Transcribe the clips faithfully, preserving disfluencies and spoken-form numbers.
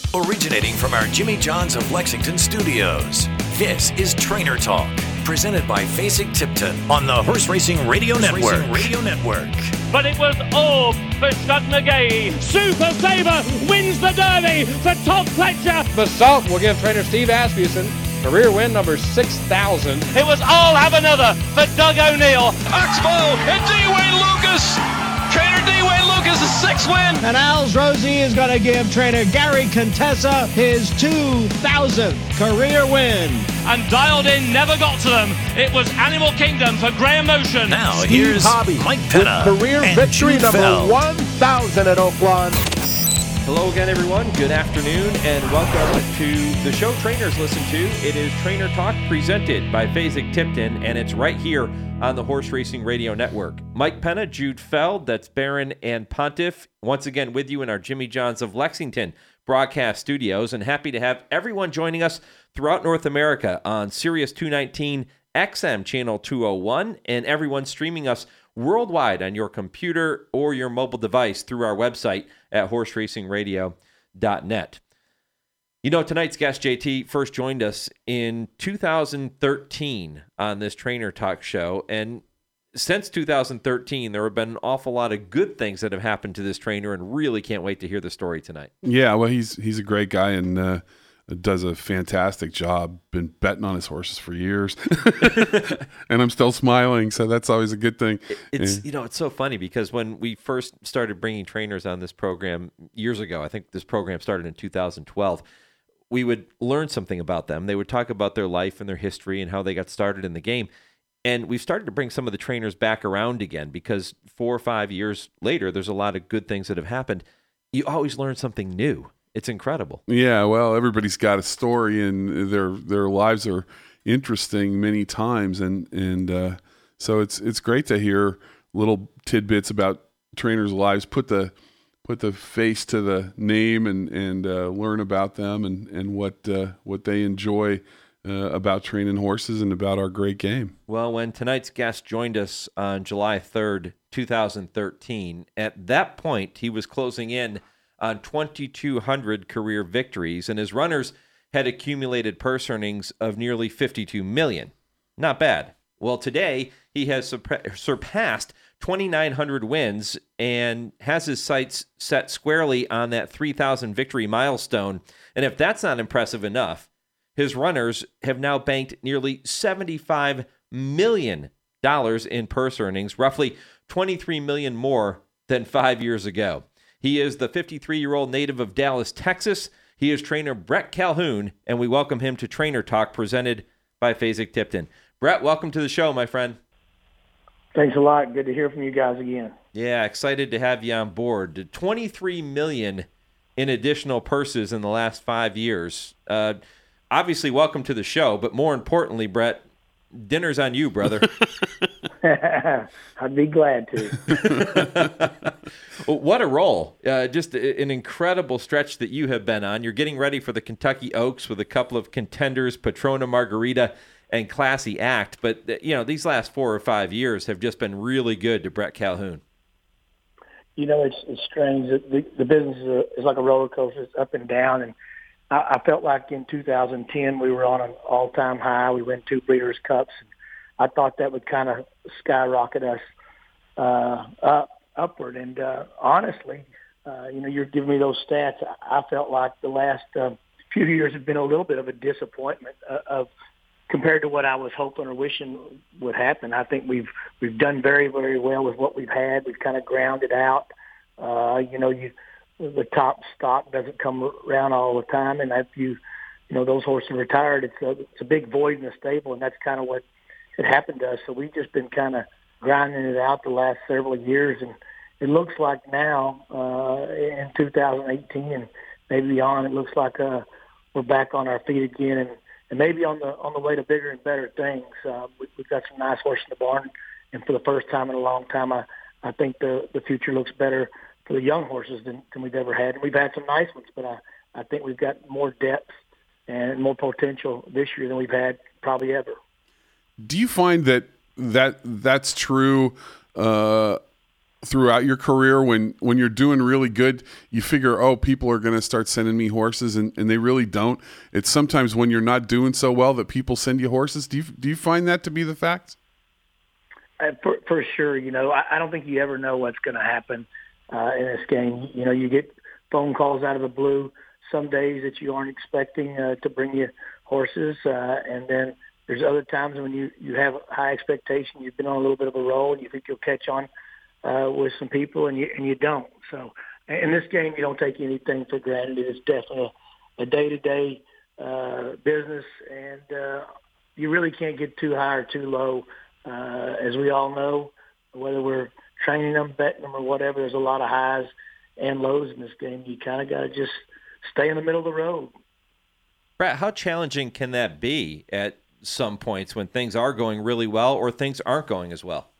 Originating from our Jimmy John's of Lexington studios, this is Trainer Talk, presented by Fasig-Tipton on the Horse Racing Radio Horse Network. Racing Radio Network. But it was all for Sudden-Agay. Super Sabre wins the Derby for Todd Pletcher. The Salt will give trainer Steve Asmussen career win number six thousand. It was all have another for Doug O'Neill. Oxbow and D-Wayne Lucas. Trainer D-Wayne Lucas' sixth win. And Al's Rosie is going to give trainer Gary Contessa his two thousandth career win. And Dialed In never got to them. It was Animal Kingdom for Graham Motion. Now Steve here's Hobby Mike Penna. Career and victory Jude number Feld. one thousand at Oaklawn. Hello again, everyone. Good afternoon, and welcome to the show trainers listen to. It is Trainer Talk presented by Fasig-Tipton, and it's right here on the Horse Racing Radio Network. Mike Penna, Jude Feld, that's Barron and Pontiff, once again with you in our Jimmy John's of Lexington broadcast studios, and happy to have everyone joining us throughout North America on Sirius two nineteen X M Channel two oh one, and everyone streaming us worldwide on your computer or your mobile device through our website at horse racing radio dot net. You know, tonight's guest, J T, first joined us in two thousand thirteen on this Trainer Talk show, and since two thousand thirteen, there have been an awful lot of good things that have happened to this trainer, and really can't wait to hear the story tonight. Yeah, well, he's he's a great guy, and uh, does a fantastic job. Been betting on his horses for years, and I'm still smiling, so that's always a good thing. It's yeah. you know, it's so funny because when we first started bringing trainers on this program years ago, I think this program started in two thousand twelve, we would learn something about them. They would talk about their life and their history and how they got started in the game. And we've started to bring some of the trainers back around again because four or five years later, there's a lot of good things that have happened. You always learn something new. It's incredible. Yeah, well, everybody's got a story, and their their lives are interesting many times, and and uh, so it's it's great to hear little tidbits about trainers' lives. Put the put the face to the name, and and uh, learn about them and and what uh, what they enjoy uh, about training horses and about our great game. Well, when tonight's guest joined us on July third, two thousand thirteen, at that point he was closing in on twenty-two hundred career victories, and his runners had accumulated purse earnings of nearly fifty-two million dollars. Not bad. Well, today he has surpa- surpassed twenty-nine hundred wins and has his sights set squarely on that three thousand victory milestone. And if that's not impressive enough, his runners have now banked nearly seventy-five million dollars in purse earnings, roughly twenty-three million dollars more than five years ago. He is the fifty-three-year-old native of Dallas, Texas. He is trainer Brett Calhoun, and we welcome him to Trainer Talk, presented by Fasig-Tipton. Brett, welcome to the show, my friend. Thanks a lot. Good to hear from you guys again. Yeah, excited to have you on board. twenty-three million dollars in additional purses in the last five years. Uh, obviously, welcome to the show, but more importantly, Brett, dinner's on you, brother. I'd be glad to. Well, what a role. Uh, just an incredible stretch that you have been on. You're getting ready for the Kentucky Oaks with a couple of contenders, Patrona Margarita and Classy Act. But, you know, these last four or five years have just been really good to Brett Calhoun. You know, it's it's strange. The, the business is, a, is like a roller coaster. It's up and down. And I, I felt like in two thousand ten we were on an all-time high. We went two Breeders' Cups. And I thought that would kind of skyrocket us uh, up. upward. And uh, honestly, uh, you know, you're giving me those stats. I felt like the last uh, few years have been a little bit of a disappointment uh, of compared to what I was hoping or wishing would happen. I think we've we've done very, very well with what we've had. We've kind of grounded out. Uh, you know, you the top stock doesn't come around all the time, and if you, you know, those horses are retired, it's a it's a big void in the stable, and that's kind of what had happened to us. So we've just been kind of grinding it out the last several years, and it looks like now uh, in two thousand eighteen and maybe beyond, it looks like uh, we're back on our feet again, and, and maybe on the on the way to bigger and better things. Uh, we, we've got some nice horses in the barn, and for the first time in a long time, I, I think the, the future looks better for the young horses than, than we've ever had. And we've had some nice ones, but I, I think we've got more depth and more potential this year than we've had probably ever. Do you find that that that's true uh, throughout your career when, when you're doing really good, you figure, oh, people are going to start sending me horses, and, and they really don't? It's sometimes when you're not doing so well that people send you horses. Do you, do you find that to be the fact? Uh, for, for sure. You know, I, I don't think you ever know what's going to happen uh, in this game. You know, you get phone calls out of the blue some days that you aren't expecting uh, to bring you horses, uh, and then there's other times when you, you have high expectation, you've been on a little bit of a roll, and you think you'll catch on uh, with some people, and you and you don't. So in this game, you don't take anything for granted. It's definitely a, a day-to-day uh, business, and uh, you really can't get too high or too low. Uh, as we all know, whether we're training them, betting them, or whatever, there's a lot of highs and lows in this game. You kind of got to just stay in the middle of the road. Brett, how challenging can that be at some points when things are going really well or things aren't going as well?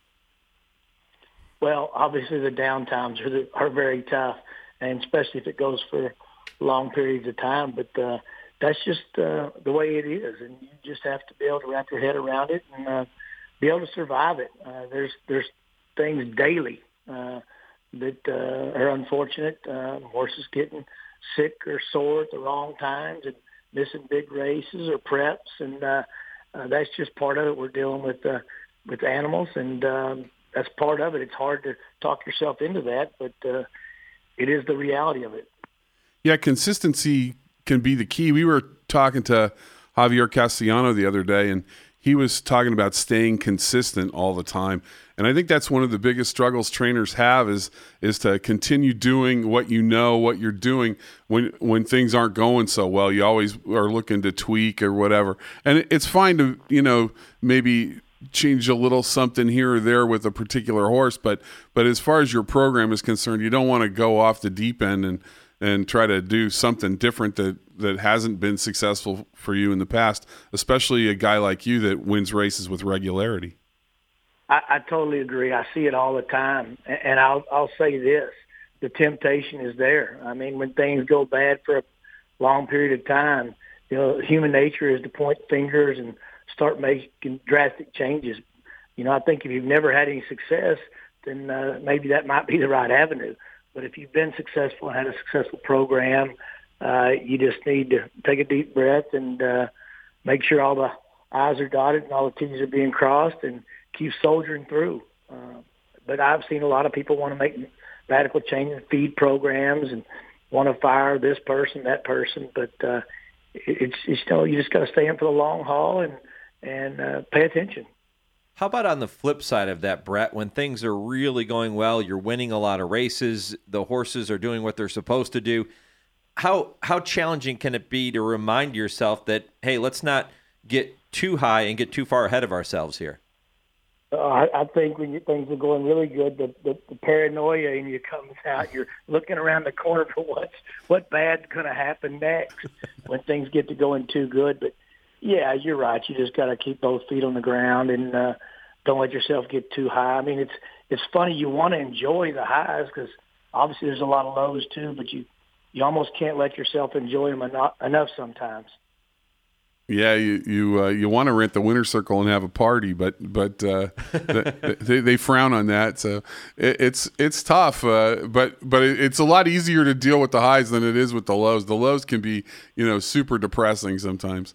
Well, obviously the downtimes are, the, are very tough, and especially if it goes for long periods of time. But uh, that's just uh, the way it is, and you just have to be able to wrap your head around it and uh, be able to survive it. Uh, there's there's things daily uh, that uh, are unfortunate. Uh, horses getting sick or sore at the wrong times and missing big races or preps, and uh, uh, that's just part of it. We're dealing with uh, with animals, and um, that's part of it. It's hard to talk yourself into that, but uh, it is the reality of it. Yeah, consistency can be the key. We were talking to Javier Castellano the other day, and he was talking about staying consistent all the time. And I think that's one of the biggest struggles trainers have is is to continue doing what you know, what you're doing when when things aren't going so well. You always are looking to tweak or whatever. And it's fine to, you know, maybe change a little something here or there with a particular horse, but but as far as your program is concerned, you don't want to go off the deep end and and try to do something different that, that hasn't been successful for you in the past, especially a guy like you that wins races with regularity. I, I totally agree. I see it all the time. And I'll, I'll say this, the temptation is there. I mean, when things go bad for a long period of time, you know, human nature is to point fingers and start making drastic changes. You know, I think if you've never had any success, then uh, maybe that might be the right avenue. But if you've been successful and had a successful program, uh, you just need to take a deep breath and uh, make sure all the I's are dotted and all the T's are being crossed and keep soldiering through. Uh, but I've seen a lot of people want to make radical changes, feed programs, and want to fire this person, that person. But uh, it's, it's, you know, you just got to stay in for the long haul and, and uh, pay attention. How about on the flip side of that, Brett, when things are really going well, you're winning a lot of races, the horses are doing what they're supposed to do. How how challenging can it be to remind yourself that, hey, let's not get too high and get too far ahead of ourselves here? Uh, I, I think when you, things are going really good, the, the, the paranoia in you comes out. You're looking around the corner for what's what bad's going to happen next when things get to going too good. But yeah, you're right. You just got to keep both feet on the ground and uh, don't let yourself get too high. I mean, it's it's funny. You want to enjoy the highs because obviously there's a lot of lows too, but you you almost can't let yourself enjoy them enough, enough sometimes. Yeah, you you uh, you want to rent the winner's circle and have a party, but but uh, they they frown on that. So it, it's it's tough, uh, but but it's a lot easier to deal with the highs than it is with the lows. The lows can be, you know, super depressing sometimes.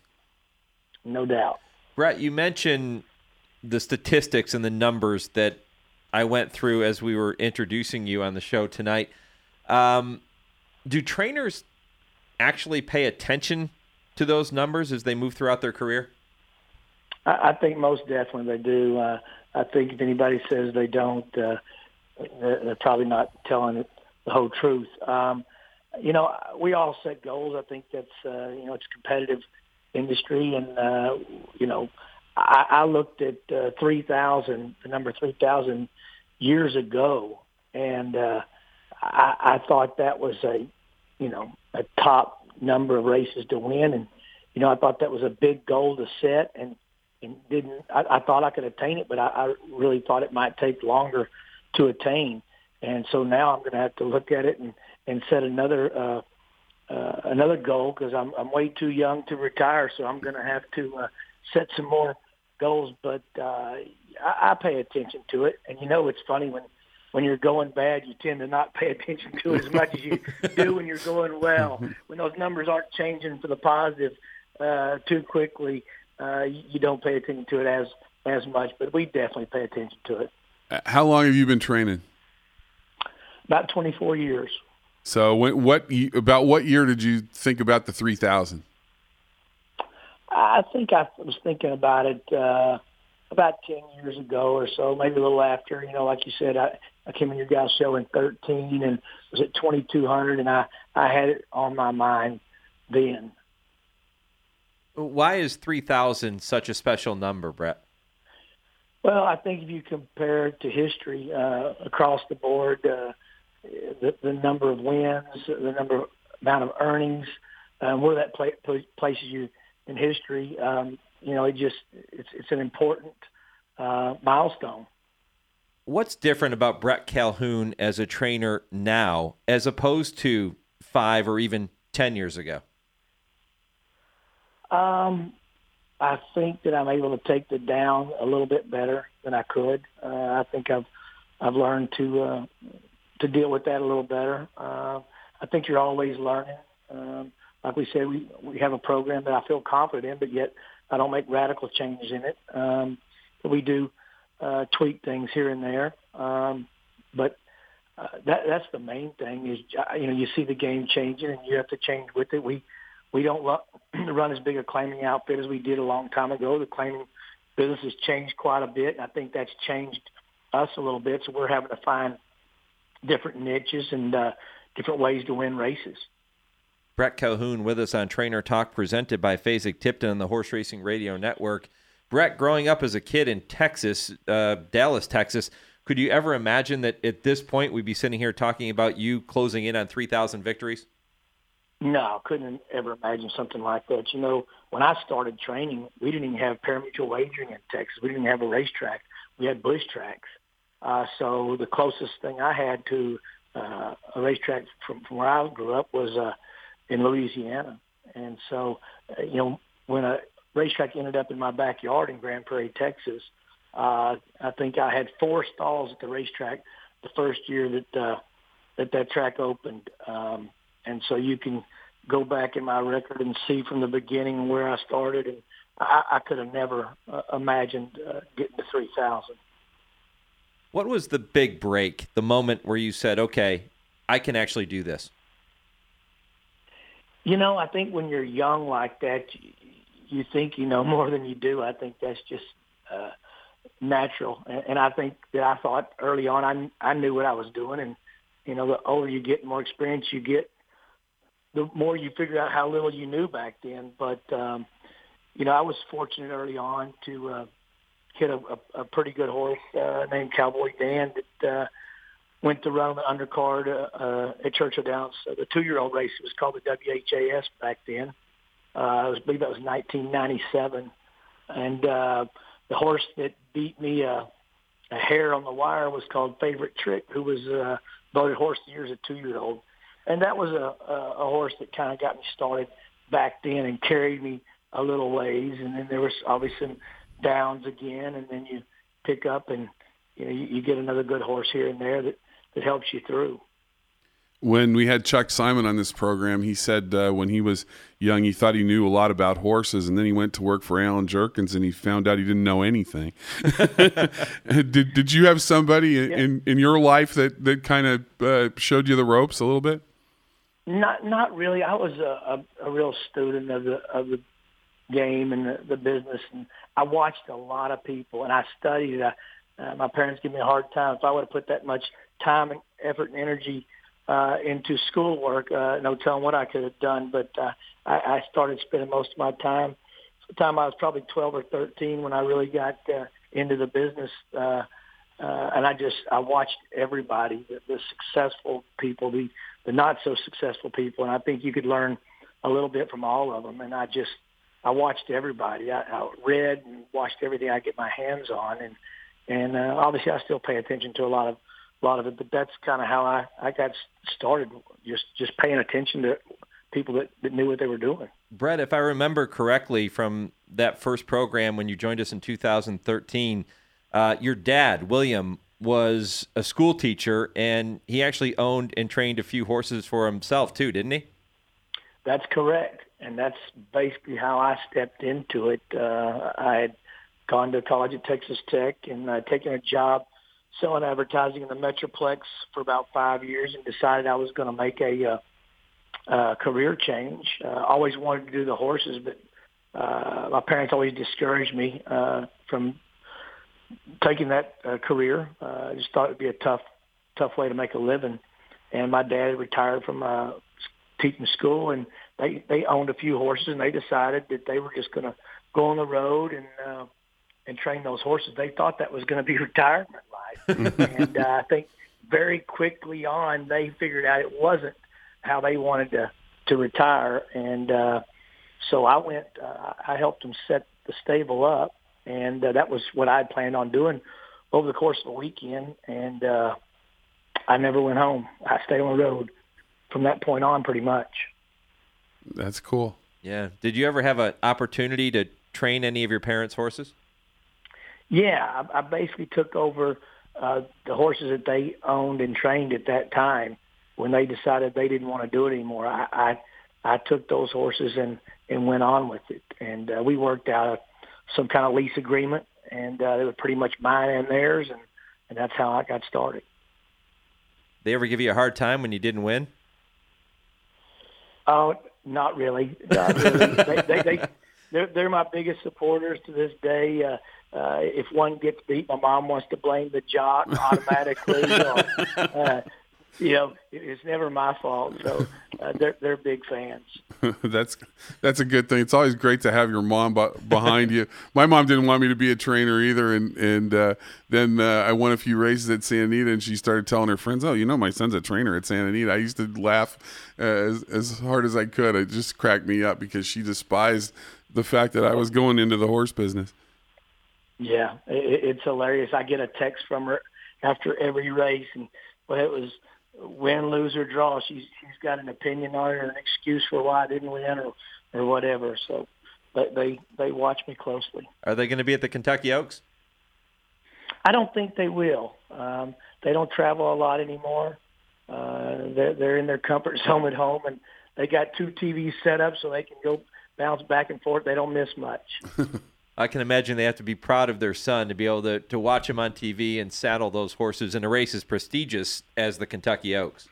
No doubt. Brett, you mentioned the statistics and the numbers that I went through as we were introducing you on the show tonight. Um, do trainers actually pay attention to those numbers as they move throughout their career? I, I think most definitely they do. Uh, I think if anybody says they don't, uh, they're, they're probably not telling it the whole truth. Um, you know, we all set goals. I think that's, uh, you know, it's competitive industry, and uh, you know, I, I looked at uh, three thousand, the number three thousand years ago, and uh, I, I thought that was a, you know, a top number of races to win, and you know, I thought that was a big goal to set, and and didn't. I, I thought I could attain it, but I, I really thought it might take longer to attain, and so now I'm going to have to look at it and and set another. Uh, Uh, another goal because I'm I'm way too young to retire, so I'm going to have to uh, set some more goals. But uh, I, I pay attention to it, and you know it's funny when when you're going bad, you tend to not pay attention to it as much as you do when you're going well. When those numbers aren't changing for the positive uh, too quickly, uh, you don't pay attention to it as as much. But we definitely pay attention to it. How long have you been training? About twenty-four years. So when, what about what year did you think about the three thousand? I think I was thinking about it uh, about ten years ago or so, maybe a little after. You know, like you said, I, I came in your guys' show in thirteen and was at twenty-two hundred, and I, I had it on my mind then. Why is three thousand such a special number, Brett? Well, I think if you compare it to history uh, across the board, uh, the, the number of wins, the number of, amount of earnings, um, where that pla- places you in history, um, you know, it just it's it's an important uh, milestone. What's different about Brett Calhoun as a trainer now as opposed to five or even ten years ago? Um, I think that I'm able to take the down a little bit better than I could. Uh, I think I've I've learned to uh, to deal with that a little better. Uh, I think you're always learning. Um, like we said, we we have a program that I feel confident in, but yet I don't make radical changes in it. Um, we do uh, tweak things here and there, um, but uh, that that's the main thing. Is you know you see the game changing, and you have to change with it. We we don't run as big a claiming outfit as we did a long time ago. The claiming business has changed quite a bit, and I think that's changed us a little bit. So we're having to find different niches and uh, different ways to win races. Brett Calhoun with us on Trainer Talk, presented by Fasig-Tipton on the Horse Racing Radio Network. Brett, growing up as a kid in Texas, uh, Dallas, Texas, could you ever imagine that at this point we'd be sitting here talking about you closing in on three thousand victories? No, couldn't ever imagine something like that. You know, when I started training, we didn't even have pari-mutuel wagering in Texas. We didn't have a racetrack. We had bush tracks. Uh, so the closest thing I had to uh, a racetrack from, from where I grew up was uh, in Louisiana. And so, uh, you know, when a racetrack ended up in my backyard in Grand Prairie, Texas, uh, I think I had four stalls at the racetrack the first year that uh, that, that track opened. Um, and so you can go back in my record and see from the beginning where I started. And I, I could have never uh, imagined uh, getting to three thousand. What was the big break, the moment where you said, okay, I can actually do this? You know, I think when you're young like that, you, you think you know more than you do. I think that's just uh, natural. And, and I think that I thought early on I, I knew what I was doing. And, you know, the older you get, the more experience you get, the more you figure out how little you knew back then. But, um, you know, I was fortunate early on to uh, hit a, a, a pretty good horse uh, named Cowboy Dan that uh, went to run the undercard uh, uh, at Churchill Downs. Uh, the two-year-old race, it was called the W H A S back then. Uh, I was, believe that was nineteen ninety-seven. And uh, the horse that beat me uh, a hair on the wire was called Favorite Trick, who was uh, voted Horse of the Year as a two-year-old. And that was a, a, a horse that kind of got me started back then and carried me a little ways. And then there was obviously some downs again, and then you pick up and you know you, you get another good horse here and there that, that helps you through. When we had Chuck Simon on this program, he said uh, when he was young, he thought he knew a lot about horses, and then he went to work for Alan Jerkins, and he found out he didn't know anything. did Did you have somebody in, yeah. in, in your life that, that kind of uh, showed you the ropes a little bit? Not Not really. I was a, a, a real student of the of the game and the, the business, and I watched a lot of people, and I studied. Uh, uh, my parents give me a hard time. If I would have put that much time and effort and energy uh, into schoolwork, uh, no telling what I could have done. But uh, I, I started spending most of my time. The time I was probably twelve or thirteen when I really got uh, into the business, uh, uh, and I just I watched everybody, the, the successful people, the the not so successful people, and I think you could learn a little bit from all of them. And I just I watched everybody. I, I read and watched everything I get my hands on, and and uh, obviously I still pay attention to a lot of a lot of it. But that's kind of how I, I got started, just just paying attention to people that, that knew what they were doing. Brett, if I remember correctly from that first program when you joined us in two thousand thirteen, uh, your dad William was a school teacher, and he actually owned and trained a few horses for himself too, didn't he? That's correct, and that's basically how I stepped into it. Uh, I had gone to college at Texas Tech and uh, taken a job selling advertising in the Metroplex for about five years and decided I was going to make a uh, uh, career change. Uh, always wanted to do the horses, but uh, my parents always discouraged me uh, from taking that uh, career. Uh, I just thought it would be a tough, tough way to make a living. And my dad retired from uh, teaching school, and they, they owned a few horses, and they decided that they were just going to go on the road and uh, and train those horses. They thought that was going to be retirement life. and uh, I think very quickly on, they figured out it wasn't how they wanted to, to retire. And uh, so I went, uh, I helped them set the stable up, and uh, that was what I had planned on doing over the course of the weekend. And uh, I never went home. I stayed on the road from that point on pretty much. That's cool. Yeah. Did you ever have an opportunity to train any of your parents' horses? Yeah, I, I basically took over uh, the horses that they owned and trained at that time. When they decided they didn't want to do it anymore, I I, I took those horses and, and went on with it. And uh, we worked out a, some kind of lease agreement, and uh, they were pretty much mine and theirs, and, and that's how I got started. They ever give you a hard time when you didn't win? Oh, not really. Not really. they, they, they, they're, they're my biggest supporters to this day. Uh, Uh, if one gets beat, my mom wants to blame the jock automatically. or, uh, you know, it, it's never my fault. So uh, they're they're big fans. that's that's a good thing. It's always great to have your mom b- behind you. My mom didn't want me to be a trainer either, and and uh, then uh, I won a few races at Santa Anita, and she started telling her friends, "Oh, you know, my son's a trainer at Santa Anita." I used to laugh uh, as as hard as I could. It just cracked me up because she despised the fact that I was going into the horse business. Yeah, it, it's hilarious. I get a text from her after every race, and well, it was win, lose, or draw. She's she's got an opinion on it or an excuse for why I didn't win or or whatever. So, but they they watch me closely. Are they going to be at the Kentucky Oaks? I don't think they will. Um, they don't travel a lot anymore. Uh, they're they're in their comfort zone at home, and they got two T Vs set up so they can go bounce back and forth. They don't miss much. I can imagine they have to be proud of their son to be able to, to watch him on T V and saddle those horses in a race as prestigious as the Kentucky Oaks.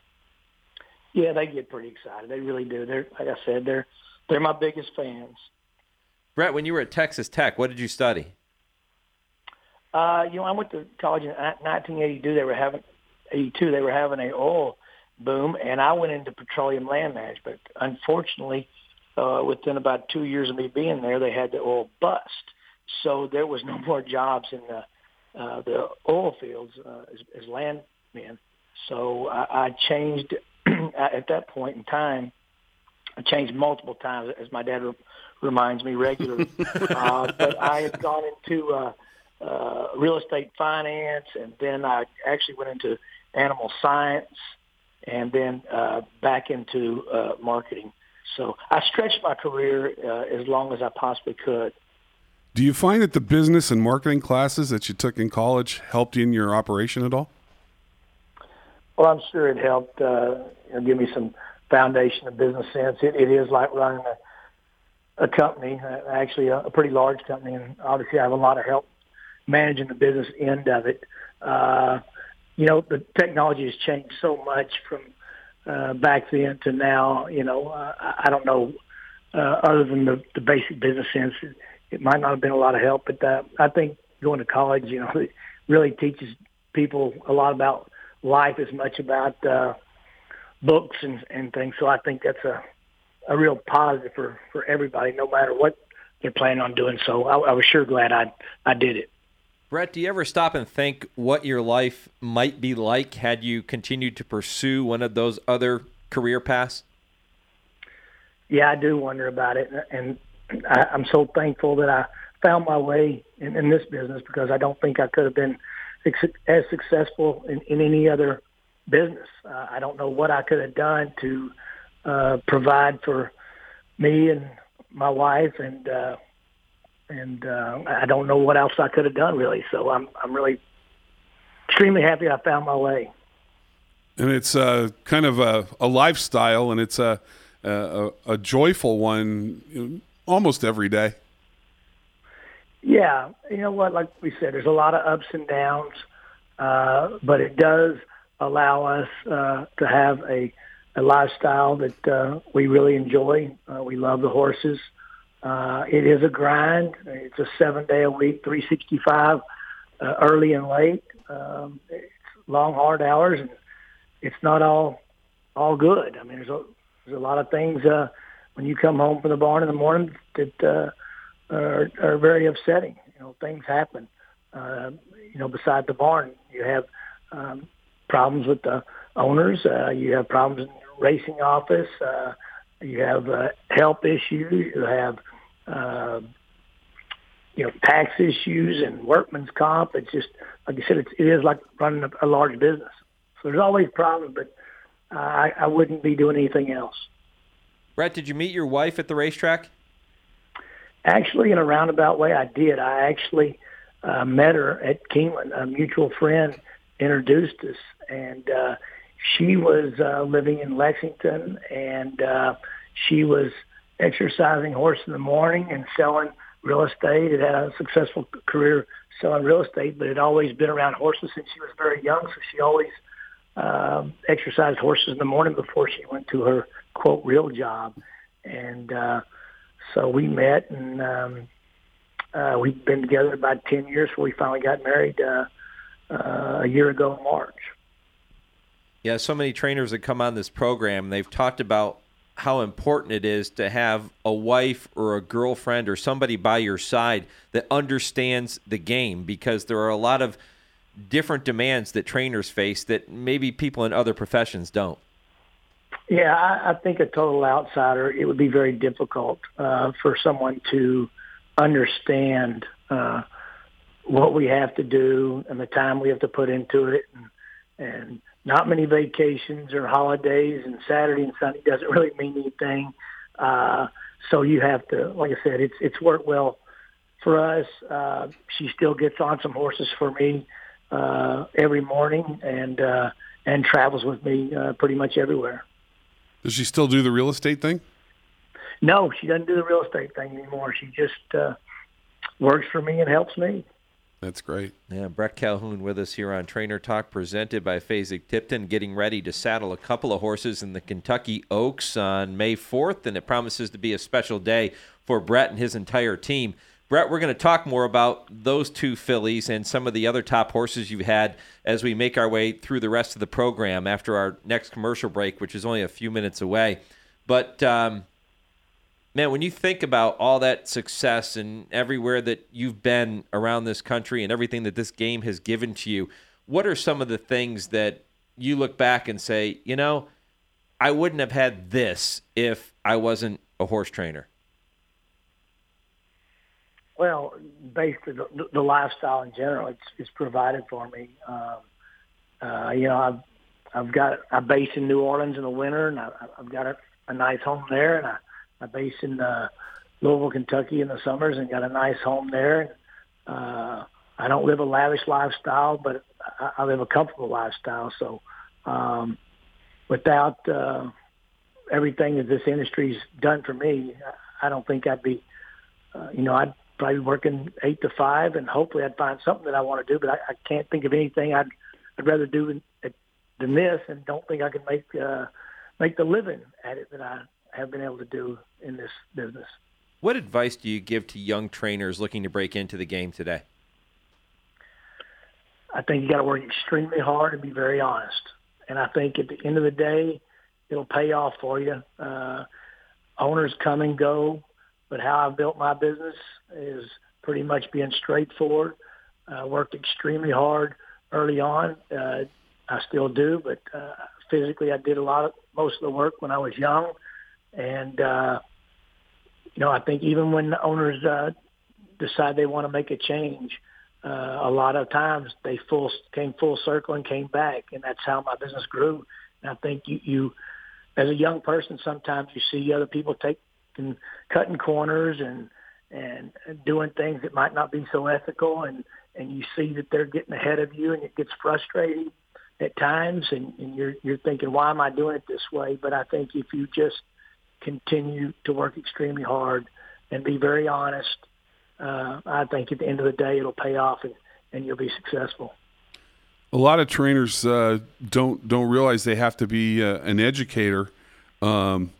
Yeah, they get pretty excited. They really do. They're, like I said, they're they're my biggest fans. Brett, when you were at Texas Tech, what did you study? Uh, you know, I went to college in nineteen eighty-two. They were having eighty-two. They were having a oil boom, and I went into petroleum land management. Unfortunately, Uh, within about two years of me being there, they had the oil bust. So there was no more jobs in the uh, the oil fields uh, as, as landmen. So I, I changed at that point in time. I changed multiple times, as my dad re- reminds me regularly. uh, but I had gone into uh, uh, real estate finance, and then I actually went into animal science, and then uh, back into uh, marketing. So I stretched my career uh, as long as I possibly could. Do you find that the business and marketing classes that you took in college helped you in your operation at all? Well, I'm sure it helped uh, you know, give me some foundation of business sense. It, it is like running a, a company, uh, actually a, a pretty large company, and obviously I have a lot of help managing the business end of it. Uh, you know, the technology has changed so much from Uh, back then to now. You know, uh, I don't know, uh, other than the, the basic business sense, it, it might not have been a lot of help, but uh, I think going to college, you know, it really teaches people a lot about life as much about uh, books and, and things. So I think that's a, a real positive for, for everybody, no matter what they're planning on doing. So I, I was sure glad I I did it. Brett, do you ever stop and think what your life might be like had you continued to pursue one of those other career paths? Yeah, I do wonder about it, and I, I'm so thankful that I found my way in, in this business, because I don't think I could have been as successful in, in any other business. Uh, I don't know what I could have done to uh, provide for me and my wife, and uh, and uh, I don't know what else I could have done, really. So I'm I'm really extremely happy I found my way. And it's uh, kind of a, a lifestyle, and it's a, a, a joyful one almost every day. Yeah, you know what, like we said, there's a lot of ups and downs, uh, but it does allow us uh, to have a, a lifestyle that uh, we really enjoy. Uh, we love the horses. Uh, it is a grind. It's a seven-day-a-week, three sixty-five, uh, early and late. Um, it's long, hard hours, and it's not all all good. I mean, there's a, there's a lot of things uh, when you come home from the barn in the morning that uh, are, are very upsetting. You know, things happen. Uh, you know, beside the barn, you have um, problems with the owners. Uh, you have problems in the racing office. Uh, you have uh, health issues. You have uh, you know, tax issues and workman's comp. It's just, like I said, it's, it is like running a, a large business. So there's always problems, but uh, I, I wouldn't be doing anything else. Brett, did you meet your wife at the racetrack? Actually, in a roundabout way, I did. I actually uh, met her at Keeneland. A mutual friend introduced us, and uh, she was uh, living in Lexington, and uh, she was exercising horses in the morning and selling real estate. It had a successful career selling real estate, but had always been around horses since she was very young, so she always um, exercised horses in the morning before she went to her, quote, real job. And uh, so we met, and um, uh, we've been together about ten years before we finally got married uh, uh, a year ago in March. Yeah, so many trainers that come on this program, they've talked about how important it is to have a wife or a girlfriend or somebody by your side that understands the game, because there are a lot of different demands that trainers face that maybe people in other professions don't. Yeah, I, I think a total outsider, it would be very difficult uh, for someone to understand uh, what we have to do and the time we have to put into it, and, and not many vacations or holidays, and Saturday and Sunday doesn't really mean anything. Uh, so you have to, like I said, it's it's worked well for us. Uh, she still gets on some horses for me uh, every morning, and uh, and travels with me uh, pretty much everywhere. Does she still do the real estate thing? No, she doesn't do the real estate thing anymore. She just uh, works for me and helps me. That's great. Yeah, Brett Calhoun with us here on Trainer Talk, presented by Fasig-Tipton, getting ready to saddle a couple of horses in the Kentucky Oaks on May fourth, and it promises to be a special day for Brett and his entire team. Brett, we're going to talk more about those two fillies and some of the other top horses you've had as we make our way through the rest of the program after our next commercial break, which is only a few minutes away. But, um, man, when you think about all that success and everywhere that you've been around this country and everything that this game has given to you, what are some of the things that you look back and say, you know, I wouldn't have had this if I wasn't a horse trainer? Well, basically, the, the lifestyle in general, it's, it's provided for me. Um, uh, you know, I've I've got I base in New Orleans in the winter, and I, I've got a, a nice home there, and I, I base in uh, Louisville, Kentucky in the summers, and got a nice home there. Uh, I don't live a lavish lifestyle, but I, I live a comfortable lifestyle. So, um, without uh, everything that this industry's done for me, I don't think I'd be, uh, you know, I'd probably working eight to five, and hopefully I'd find something that I want to do. But I, I can't think of anything I'd I'd rather do than, than this, and don't think I can make uh, make the living at it that I have been able to do in this business. What advice do you give to young trainers looking to break into the game today? I think you got to work extremely hard and be very honest. And I think at the end of the day, it'll pay off for you. Uh, owners come and go. But how I've built my business is pretty much being straightforward. I uh, worked extremely hard early on. Uh, I still do, but uh, physically I did a lot of most of the work when I was young. And, uh, you know, I think even when the owners uh, decide they want to make a change, uh, a lot of times they full came full circle and came back, and that's how my business grew. And I think you, you as a young person, sometimes you see other people take and cutting corners and and doing things that might not be so ethical, and and you see that they're getting ahead of you, and it gets frustrating at times, and, and you're you're thinking, why am I doing it this way? But I think if you just continue to work extremely hard and be very honest, uh, I think at the end of the day it'll pay off, and, and you'll be successful. A lot of trainers uh, don't don't realize they have to be uh, an educator. Um,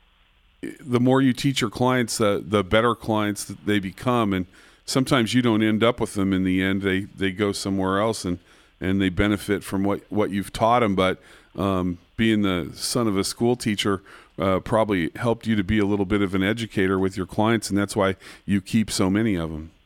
the more you teach your clients, uh, the better clients that they become, and sometimes you don't end up with them in the end. They they go somewhere else, and, and they benefit from what, what you've taught them. But um, being the son of a school teacher uh, probably helped you to be a little bit of an educator with your clients, and that's why you keep so many of them.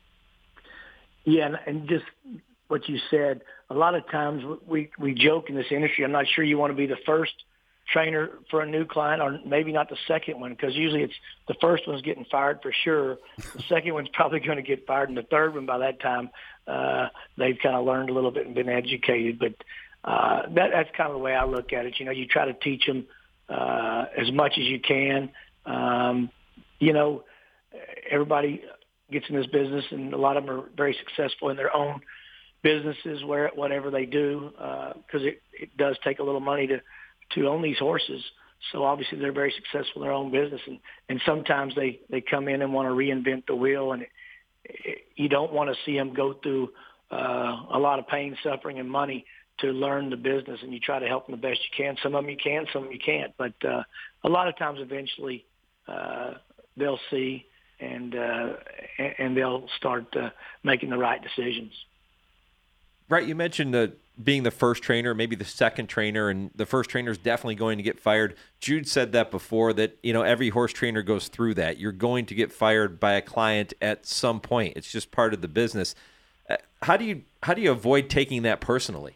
Yeah, and, and just what you said, a lot of times we, we joke in this industry, I'm not sure you want to be the first trainer for a new client, or maybe not the second one, because usually it's the first one's getting fired for sure. The second one's probably going to get fired, and the third one, by that time, uh, they've kind of learned a little bit and been educated. But uh, that, that's kind of the way I look at it. You know, you try to teach them uh, as much as you can. Um, you know, everybody gets in this business, and a lot of them are very successful in their own businesses, where whatever they do, because uh, it, it does take a little money to to own these horses. So obviously they're very successful in their own business, and, and sometimes they, they come in and want to reinvent the wheel, and it, it, you don't want to see them go through uh, a lot of pain, suffering, and money to learn the business, and you try to help them the best you can. Some of them you can, some of them you can't, but uh, a lot of times eventually uh, they'll see, and, uh, and they'll start uh, making the right decisions. Right, you mentioned the being the first trainer, maybe the second trainer, and the first trainer is definitely going to get fired. Jude said that before, that you know every horse trainer goes through that. You're going to get fired by a client at some point. It's just part of the business. Uh, how do you how do you avoid taking that personally?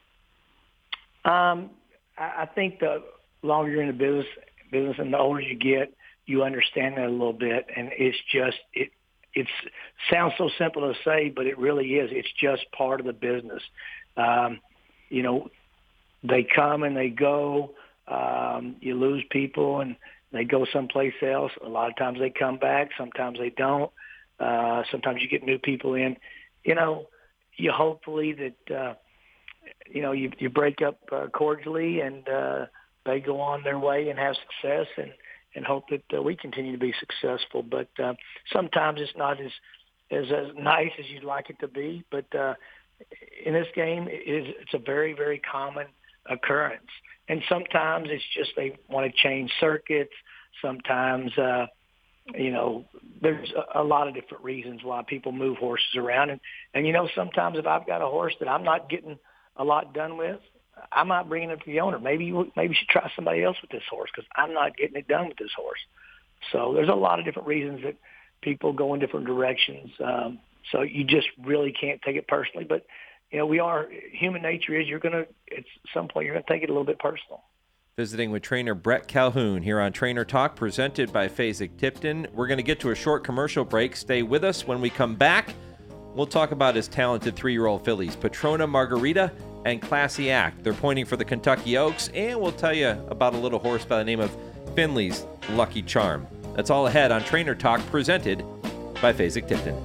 Um, I, I think the longer you're in the business, business, and the older you get, you understand that a little bit, and it's just it. It sounds so simple to say, but it really is. It's just part of the business. Um, you know, they come and they go. Um, you lose people and they go someplace else. A lot of times they come back. Sometimes they don't. Uh, sometimes you get new people in. You know, you hopefully that, uh, you know, you, you break up uh, cordially, and uh, they go on their way and have success, and, and hope that uh, we continue to be successful. But uh, sometimes it's not as, as as nice as you'd like it to be. But uh, in this game, it is, it's a very, very common occurrence. And sometimes it's just they want to change circuits. Sometimes, uh, you know, there's a, a lot of different reasons why people move horses around. And, and, you know, sometimes if I've got a horse that I'm not getting a lot done with, I might bring it up to the owner. Maybe you, maybe you should try somebody else with this horse because I'm not getting it done with this horse. So there's a lot of different reasons that people go in different directions. Um, so you just really can't take it personally. But, you know, we are, human nature is you're going to, at some point, you're going to take it a little bit personal. Visiting with trainer Brett Calhoun here on Trainer Talk, presented by Fasig-Tipton. We're going to get to a short commercial break. Stay with us. When we come back, we'll talk about his talented three-year-old fillies, Patrona Margarita and Classy Act. They're pointing for the Kentucky Oaks, and we'll tell you about a little horse by the name of Finley's Lucky Charm. That's all ahead on Trainer Talk, presented by Fasig-Tipton.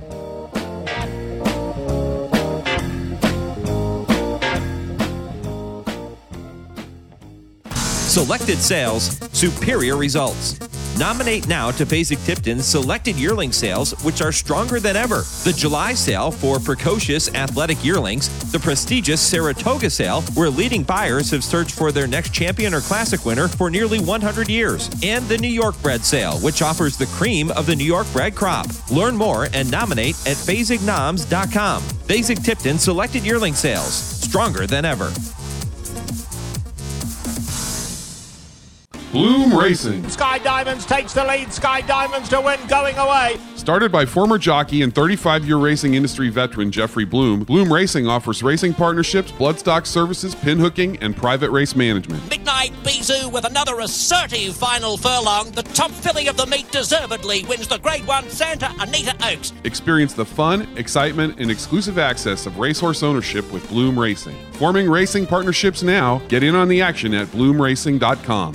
Selected sales, superior results. Nominate now to Fasig-Tipton's selected yearling sales, which are stronger than ever. The July sale for precocious athletic yearlings, the prestigious Saratoga sale, where leading buyers have searched for their next champion or classic winner for nearly one hundred years, and the New York bred sale, which offers the cream of the New York bred crop. Learn more and nominate at Fasig Noms dot com. Fasig-Tipton selected yearling sales, stronger than ever. Bloom Racing. Sky Diamonds takes the lead. Sky Diamonds to win, going away. Started by former jockey and thirty-five-year racing industry veteran Jeffrey Bloom, Bloom Racing offers racing partnerships, bloodstock services, pinhooking, and private race management. Midnight Bisou with another assertive final furlong. The top filly of the meet deservedly wins the Grade one Santa Anita Oaks. Experience the fun, excitement, and exclusive access of racehorse ownership with Bloom Racing. Forming racing partnerships now. Get in on the action at bloom racing dot com.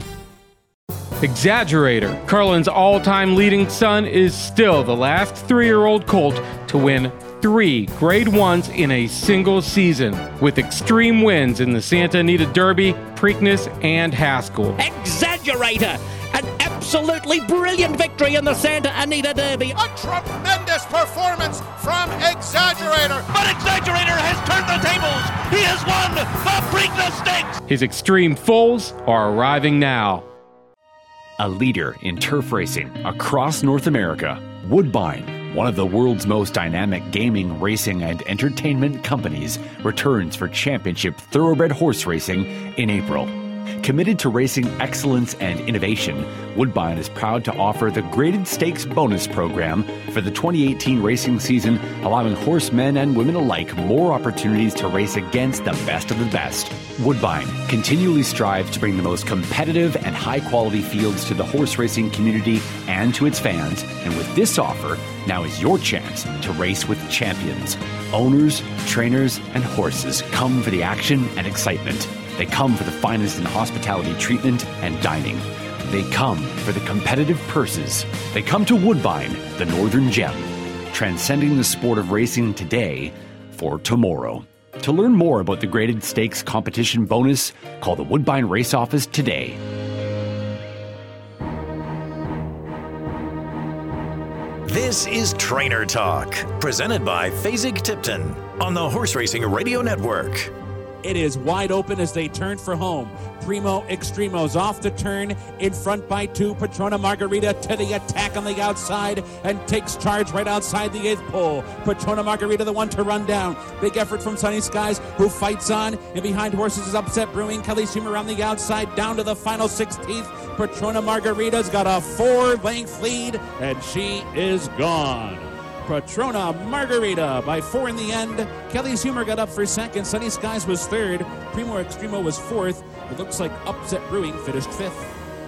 Exaggerator. Carlin's all-time leading son is still the last three-year-old colt to win three Grade Ones in a single season, with extreme wins in the Santa Anita Derby, Preakness, and Haskell. Exaggerator! An absolutely brilliant victory in the Santa Anita Derby. A tremendous performance from Exaggerator. But Exaggerator has turned the tables. He has won the Preakness Stakes. His extreme foals are arriving now. A leader in turf racing across North America, Woodbine, one of the world's most dynamic gaming, racing, and entertainment companies, returns for championship thoroughbred horse racing in April. Committed to racing excellence and innovation, Woodbine is proud to offer the Graded Stakes Bonus Program for the twenty eighteen racing season, allowing horsemen and women alike more opportunities to race against the best of the best. Woodbine continually strives to bring the most competitive and high-quality fields to the horse racing community and to its fans, and with this offer, now is your chance to race with champions. Owners, trainers, and horses come for the action and excitement. They come for the finest in hospitality treatment and dining. They come for the competitive purses. They come to Woodbine, the Northern Gem, transcending the sport of racing today for tomorrow. To learn more about the Graded Stakes competition bonus, call the Woodbine Race Office today. This is Trainer Talk, presented by Fasig Tipton on the Horse Racing Radio Network. It is wide open as they turn for home. Primo Extremo's off the turn, in front by two. Patrona Margarita to the attack on the outside and takes charge right outside the eighth pole. Patrona Margarita, the one to run down. Big effort from Sunny Skies, who fights on. And behind horses is Upset Brewing. Kelly Sumer on the outside, down to the final sixteenth. Patrona Margarita's got a four-length lead, and she is gone. Patrona Margarita by four in the end. Kelly's Humor got up for second. Sunny Skies was third. Primo Extremo was fourth. It looks like Upset Brewing finished fifth.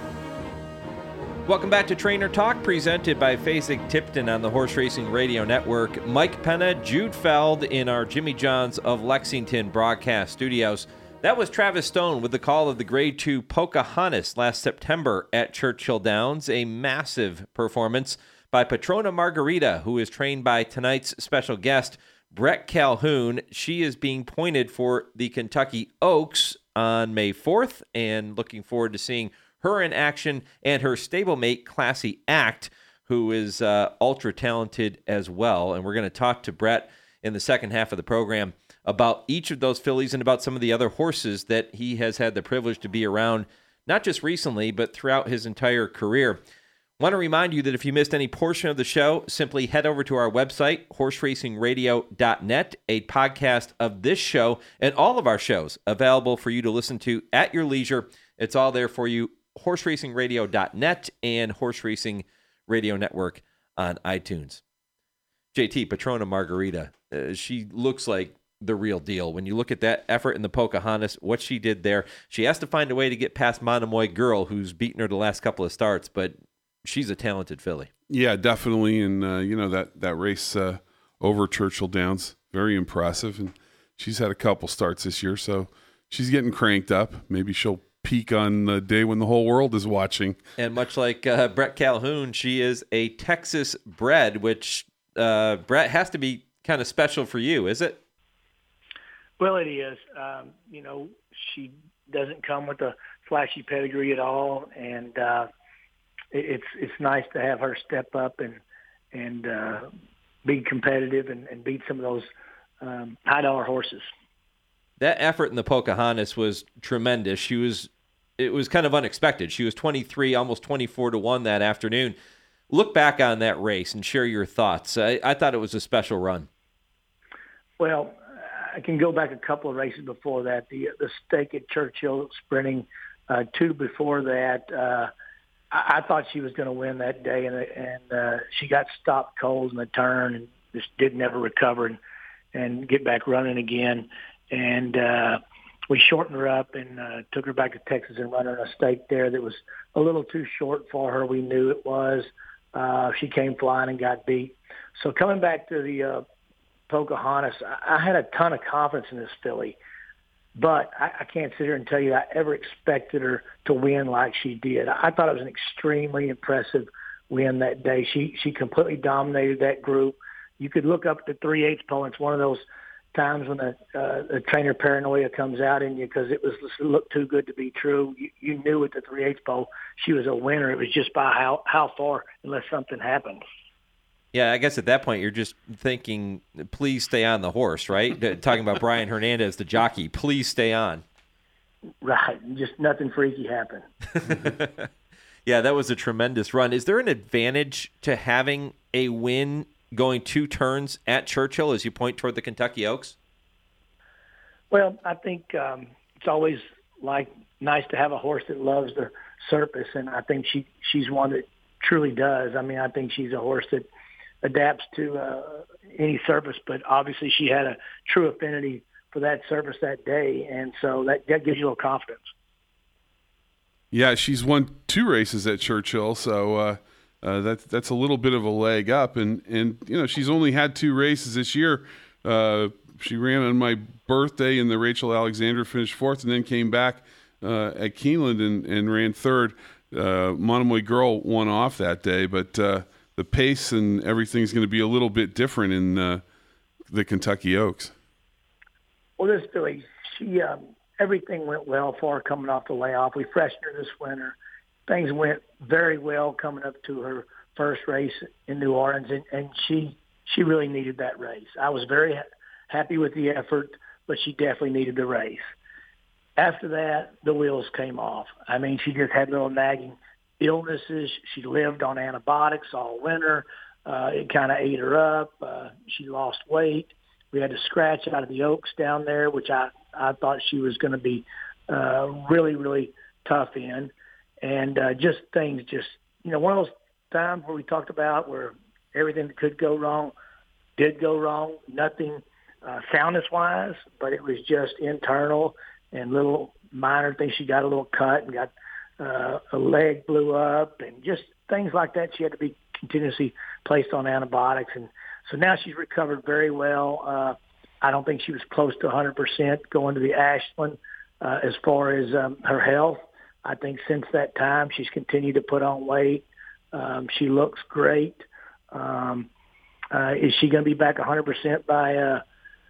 Welcome back to Trainer Talk, presented by Fasig Tipton on the Horse Racing Radio Network. Mike Penna, Jude Feld in our Jimmy Johns of Lexington broadcast studios. That was Travis Stone with the call of the Grade two Pocahontas last September at Churchill Downs. A massive performance by Patrona Margarita, who is trained by tonight's special guest, Brett Calhoun. She is being pointed for the Kentucky Oaks on May fourth, and looking forward to seeing her in action, and her stablemate, Classy Act, who is uh, ultra-talented as well. And we're going to talk to Brett in the second half of the program about each of those fillies and about some of the other horses that he has had the privilege to be around, not just recently, but throughout his entire career. Want to remind you that if you missed any portion of the show, simply head over to our website, horse racing radio dot net, a podcast of this show and all of our shows available for you to listen to at your leisure. It's all there for you, horse racing radio dot net and Horse Racing Radio Network on iTunes. J T, Patrona Margarita, uh, she looks like the real deal. When you look at that effort in the Pocahontas, what she did there, she has to find a way to get past Monomoy Girl, who's beaten her the last couple of starts, but she's a talented filly. Yeah, definitely. And, uh, you know, that, that race uh, over Churchill Downs, very impressive. And she's had a couple starts this year, so she's getting cranked up. Maybe she'll peak on the day when the whole world is watching. And much like uh, Brett Calhoun, she is a Texas bred, which, uh, Brett, has to be kind of special for you, is it? Well, it is. Um, you know, she doesn't come with a flashy pedigree at all, and uh, it's it's nice to have her step up and and uh, be competitive and, and beat some of those um, high dollar horses. That effort in the Pocahontas was tremendous. She was, it was kind of unexpected. She was twenty-three, almost twenty-four to one that afternoon. Look back on that race and share your thoughts. I, I thought it was a special run. Well, I can go back a couple of races before that. The the stake at Churchill sprinting, uh, two before that. Uh, I, I thought she was going to win that day, and and uh, she got stopped cold in the turn and just didn't ever recover and, and get back running again. And uh, we shortened her up and uh, took her back to Texas and run her in a stake there that was a little too short for her. We knew it was. Uh, she came flying and got beat. So coming back to the uh, Pocahontas, I, I had a ton of confidence in this filly, but I, I can't sit here and tell you I ever expected her to win like she did. I, I thought it was an extremely impressive win that day. She she completely dominated that group. you could look up at the three eighths pole. It's one of those times when the, uh, the trainer paranoia comes out in you because it was it looked too good to be true. You, you knew at the three eighths pole she was a winner. It was just by how, how far, unless something happened. Yeah, I guess at that point you're just thinking, please stay on the horse, right? Talking about Brian Hernandez, the jockey, please stay on. Right, just nothing freaky happened. Yeah, that was a tremendous run. Is there an advantage to having a win going two turns at Churchill as you point toward the Kentucky Oaks? Well, I think um, it's always like nice to have a horse that loves the surface, and I think she she's one that truly does. I mean, I think she's a horse that adapts to uh, any surface, but obviously she had a true affinity for that surface that day, and so that, that gives you a little confidence. Yeah, she's won two races at Churchill, so uh, uh, that's that's a little bit of a leg up, and and you know she's only had two races this year. Uh, she ran on my birthday in the Rachel Alexander, finished fourth, and then came back uh, at Keeneland and, and ran third. Uh, Monomoy Girl won off that day, but uh, the pace and everything's going to be a little bit different in uh, the Kentucky Oaks. Well, this filly, she um, everything went well for her coming off the layoff. We freshened her this winter. Things went very well coming up to her first race in New Orleans, and, and she she really needed that race. I was very ha- happy with the effort, but she definitely needed the race. After that, the wheels came off. I mean, she just had little nagging illnesses. She lived on antibiotics all winter. Uh, it kind of ate her up. Uh, she lost weight. We had to scratch out of the Oaks down there, which I, I thought she was going to be uh, really, really tough in. And uh, just things just, you know, one of those times where we talked about where everything that could go wrong did go wrong, nothing uh, soundness-wise, but it was just internal and little minor things. She got a little cut and got uh, a leg blew up and just things like that. She had to be continuously placed on antibiotics. And so now she's recovered very well. Uh, I don't think she was close to one hundred percent going to the Ashland uh, as far as um, her health. I think since that time she's continued to put on weight. Um, she looks great. Um, uh, is she going to be back one hundred percent by uh,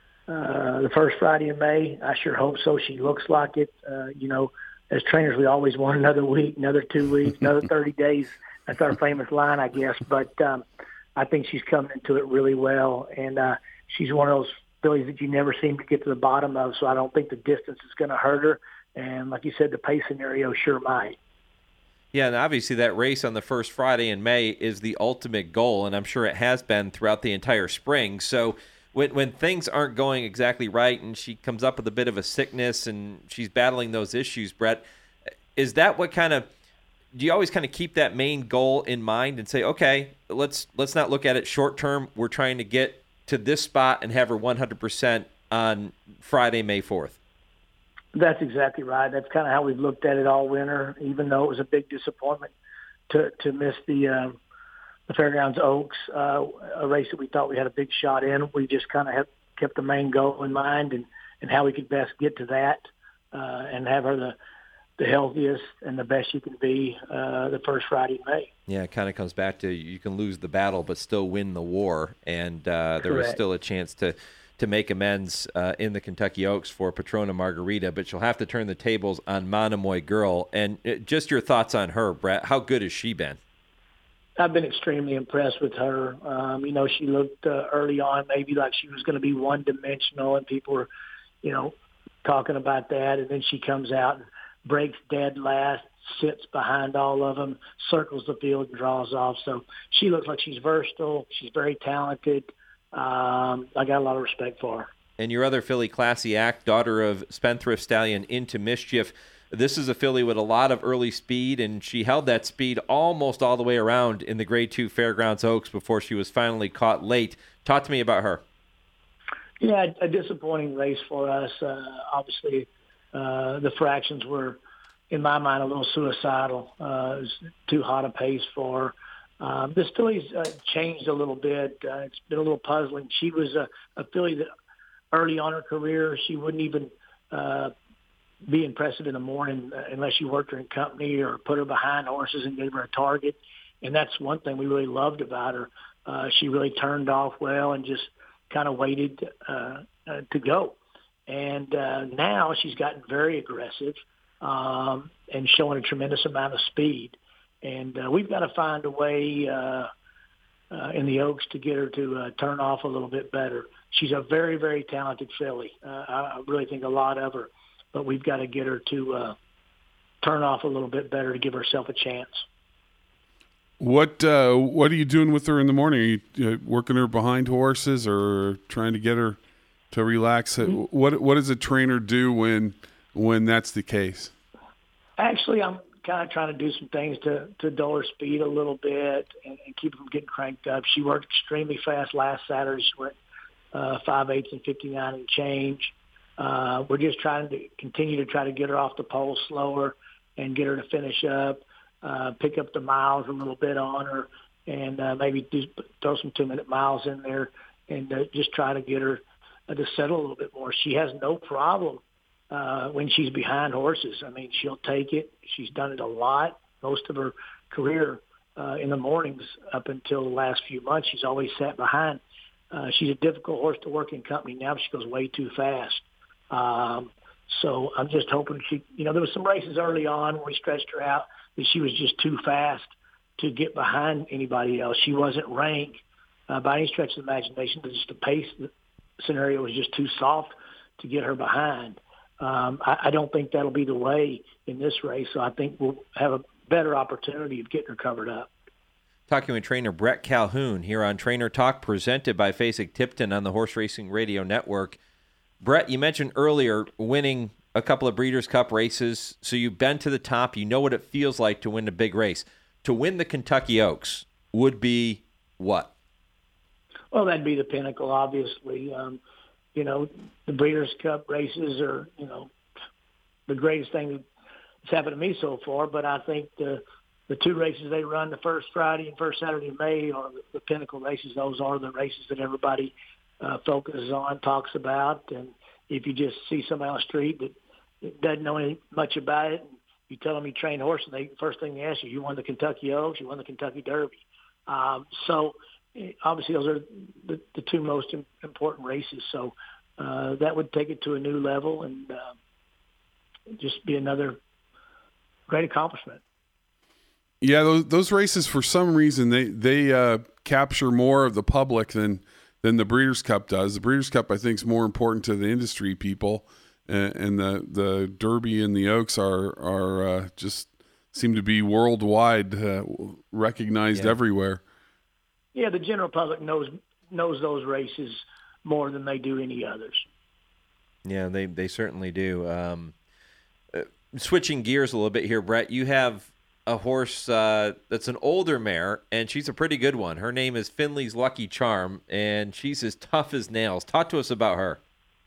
uh, the first Friday in May? I sure hope so. She looks like it. Uh, you know, as trainers, we always want another week, another two weeks, another thirty days. That's our famous line, I guess. But um, I think she's coming into it really well. And uh, she's one of those fillies that you never seem to get to the bottom of, so I don't think the distance is going to hurt her. And like you said, the pace scenario sure might. Yeah, and obviously that race on the first Friday in May is the ultimate goal, and I'm sure it has been throughout the entire spring. So when when things aren't going exactly right and she comes up with a bit of a sickness and she's battling those issues, Brett, is that what kind of – do you always kind of keep that main goal in mind and say, okay, let's let's not look at it short term. We're trying to get to this spot and have her one hundred percent on Friday, May fourth? That's exactly right. That's kind of how we've looked at it all winter, even though it was a big disappointment to to miss the um, the Fairgrounds Oaks, uh, a race that we thought we had a big shot in. We just kind of have kept the main goal in mind and, and how we could best get to that uh, and have her the, the healthiest and the best you can be uh, the first Friday in May. Yeah, it kind of comes back to you can lose the battle but still win the war, and uh, there was still a chance to – to make amends uh, in the Kentucky Oaks for Patrona Margarita, but she'll have to turn the tables on Monomoy Girl. And uh, just your thoughts on her, Brett. How good has she been? I've been extremely impressed with her. Um, you know, she looked uh, early on maybe like she was going to be one-dimensional, and people were, you know, talking about that. And then she comes out and breaks dead last, sits behind all of them, circles the field, and draws off. So she looks like she's versatile. She's very talented. Um, I got a lot of respect for her. And your other filly, Classy Act, daughter of Spendthrift Stallion Into Mischief. This is a filly with a lot of early speed, and she held that speed almost all the way around in the Grade Two Fairgrounds Oaks before she was finally caught late. Talk to me about her. Yeah, a disappointing race for us. Uh, obviously, uh, the fractions were, in my mind, a little suicidal. Uh, it was too hot a pace for her. Um, this filly's uh, changed a little bit. Uh, it's been a little puzzling. She was a, a filly that early on her career, she wouldn't even uh, be impressive in the morning uh, unless you worked her in company or put her behind horses and gave her a target. And that's one thing we really loved about her. uh, she really turned off well and just kind of waited uh, uh, to go. And uh, now she's gotten very aggressive um, and showing a tremendous amount of speed. And uh, we've got to find a way uh, uh, in the Oaks to get her to uh, turn off a little bit better. She's a very, very talented filly. Uh, I really think a lot of her, but we've got to get her to uh, turn off a little bit better to give herself a chance. What uh, what are you doing with her in the morning? Are you uh, working her behind horses or trying to get her to relax? Mm-hmm. What what does a trainer do when when that's the case? Actually, I'm kind of trying to do some things to, to dull her speed a little bit and, and keep her from getting cranked up. She worked extremely fast last Saturday. She went uh, five eighths and fifty-nine and change. Uh, we're just trying to continue to try to get her off the pole slower and get her to finish up. Uh, pick up the miles a little bit on her, and uh, maybe do, throw some two-minute miles in there, and uh, just try to get her uh, to settle a little bit more. She has no problem uh, when she's behind horses. I mean, she'll take it. She's done it a lot. Most of her career uh, in the mornings up until the last few months, she's always sat behind. Uh, she's a difficult horse to work in company now. But she goes way too fast. Um, so I'm just hoping she, you know, there was some races early on when we stretched her out that she was just too fast to get behind anybody else. She wasn't ranked uh, by any stretch of the imagination. But just the pace scenario was just too soft to get her behind. Um, I, I don't think that'll be the way in this race, so I think we'll have a better opportunity of getting her covered up. Talking with trainer Brett Calhoun here on Trainer Talk, presented by Fasig-Tipton on the Horse Racing Radio Network. Brett, you mentioned earlier winning a couple of Breeders' Cup races, so you've been to the top. You know what it feels like to win a big race. To win the Kentucky Oaks would be what? Well, that'd be the pinnacle, obviously. Um, you know, the Breeders' Cup races are, you know, the greatest thing that's happened to me so far, but I think the the two races they run, the first Friday and first Saturday of May, are the, the pinnacle races. Those are the races that everybody uh, focuses on, talks about, and if you just see somebody on the street that doesn't know any, much about it, and you tell them you train horse, and they first thing they ask you, you won the Kentucky Oaks, you won the Kentucky Derby. Um, so obviously those are the, the two most important races. So uh, that would take it to a new level and uh, just be another great accomplishment. Yeah, those, those races, for some reason, they they uh, capture more of the public than than the Breeders' Cup does. The Breeders' Cup, I think, is more important to the industry people. And the, the Derby and the Oaks are are uh, just seem to be worldwide uh, recognized yeah. everywhere. Yeah, the general public knows knows those races more than they do any others. Yeah, they they certainly do. Um, uh, switching gears a little bit here, Brett, you have a horse uh, that's an older mare, and she's a pretty good one. Her name is Finley's Lucky Charm, and she's as tough as nails. Talk to us about her.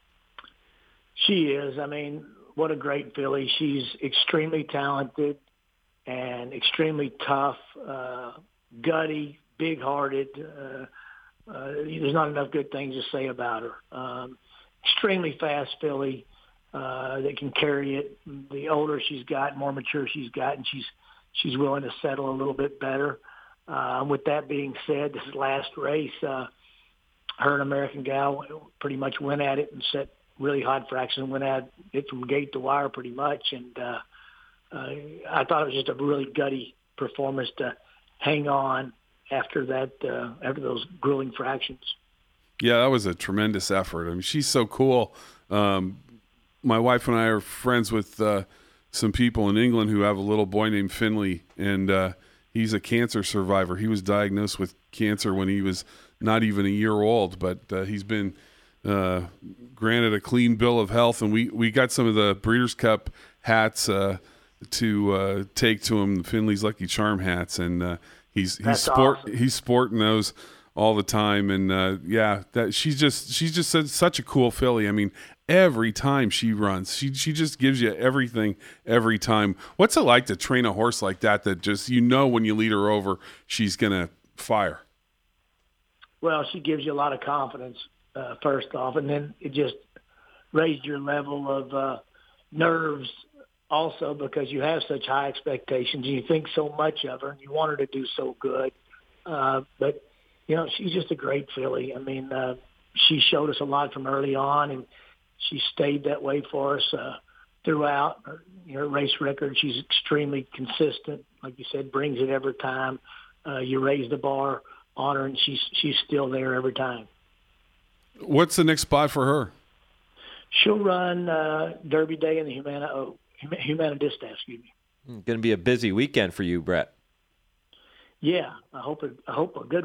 She is. I mean, what a great filly. She's extremely talented and extremely tough, uh, gutty, big-hearted. Uh, uh, there's not enough good things to say about her. Um, extremely fast filly uh, that can carry it. The older she's got, more mature she's gotten, she's she's willing to settle a little bit better. Uh, with that being said, this last race, uh, her and American Gal pretty much went at it and set really hot fraction, went at it from gate to wire pretty much. And uh, uh, I thought it was just a really gutty performance to hang on after that, uh, after those grueling fractions. Yeah, that was a tremendous effort. I mean, she's so cool. Um, my wife and I are friends with uh, some people in England who have a little boy named Finley, and uh, he's a cancer survivor. He was diagnosed with cancer when he was not even a year old, but uh, he's been uh, granted a clean bill of health, and we, we got some of the Breeders' Cup hats uh, to uh, take to him, Finley's Lucky Charm hats, and uh, he's he's That's sport awesome. he's sporting those all the time, and uh, yeah, that she's just she's just such a cool filly. I mean, every time she runs, she she just gives you everything every time. What's it like to train a horse like that? That just, you know, when you lead her over, she's gonna fire. Well, she gives you a lot of confidence, uh, first off, and then it just raised your level of uh, nerves also, because you have such high expectations and you think so much of her and you want her to do so good. Uh, but, you know, she's just a great filly. I mean, uh, she showed us a lot from early on, and she stayed that way for us uh, throughout. Her, you know, her race record, she's extremely consistent. Like you said, brings it every time. Uh, you raise the bar on her, and she's she's still there every time. What's the next spot for her? She'll run uh, Derby Day in the Humana oh, Humana Distaff, excuse me. Going to be a busy weekend for you, Brett. Yeah, I hope it, I hope a good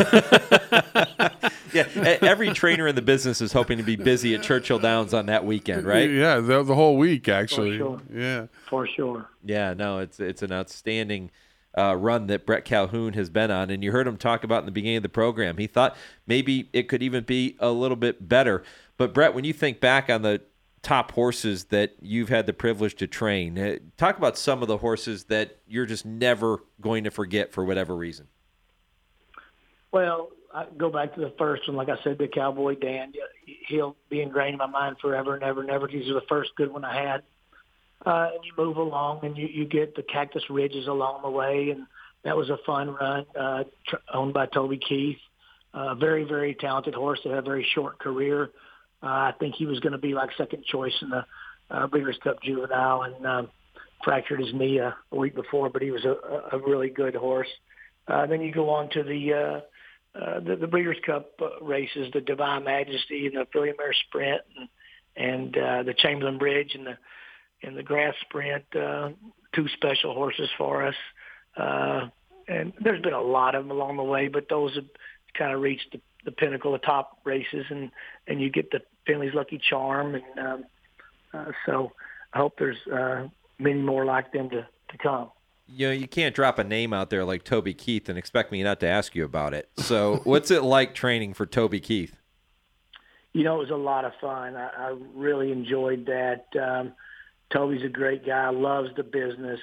one. Yeah, every trainer in the business is hoping to be busy at Churchill Downs on that weekend, right? Yeah, the, the whole week actually. For sure. Yeah, for sure. Yeah, no, it's it's an outstanding uh, run that Brett Calhoun has been on, and you heard him talk about in the beginning of the program. He thought maybe it could even be a little bit better. But Brett, when you think back on the top horses that you've had the privilege to train, uh, talk about some of the horses that you're just never going to forget for whatever reason. Well, I go back to the first one. Like I said, the Cowboy Dan, he'll be ingrained in my mind forever and ever and ever. These are the first good one I had. Uh, and you move along, and you, you get the Cactus Ridges along the way, and that was a fun run, uh, tr- owned by Toby Keith. Uh, very, very talented horse that had a very short career. Uh, I think he was going to be like second choice in the uh, Breeders' Cup Juvenile, and um, fractured his knee a, a week before, but he was a, a really good horse. Uh, then you go on to the uh, uh, the, the Breeders' Cup uh, races, the Divine Majesty and the Philly Mare Sprint, and, and uh, the Chamberlain Bridge and the and the Grass Sprint. Uh, two special horses for us, uh, and there's been a lot of them along the way, but those have kind of reached the, the pinnacle, the top races, and and you get the Finley's Lucky Charm, and um, uh, so I hope there's uh, many more like them to, to come. You know, you can't drop a name out there like Toby Keith and expect me not to ask you about it. So what's it like training for Toby Keith? You know, it was a lot of fun. I, I really enjoyed that. Um, Toby's a great guy, loves the business,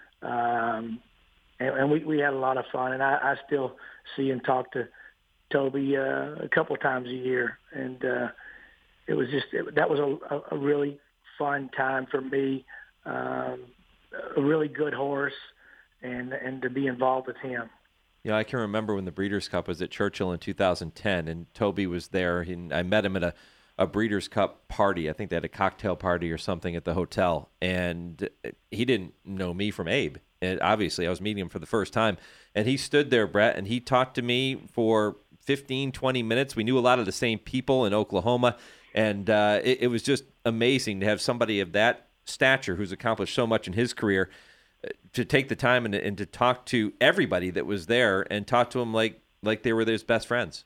um, and, and we, we had a lot of fun. And I, I still see and talk to Toby uh, a couple of times a year, and uh, it was just it, that was a, a really fun time for me. Um, a really good horse, and and to be involved with him. You know, I can remember when the Breeders' Cup was at Churchill in two thousand ten, and Toby was there, and I met him at a, a Breeders' Cup party. I think they had a cocktail party or something at the hotel, and he didn't know me from Abe. And obviously, I was meeting him for the first time, and he stood there, Brett, and he talked to me for fifteen, twenty minutes. We knew a lot of the same people in Oklahoma, and uh, it, it was just amazing to have somebody of that stature who's accomplished so much in his career to take the time and, and to talk to everybody that was there and talk to them like like they were his best friends.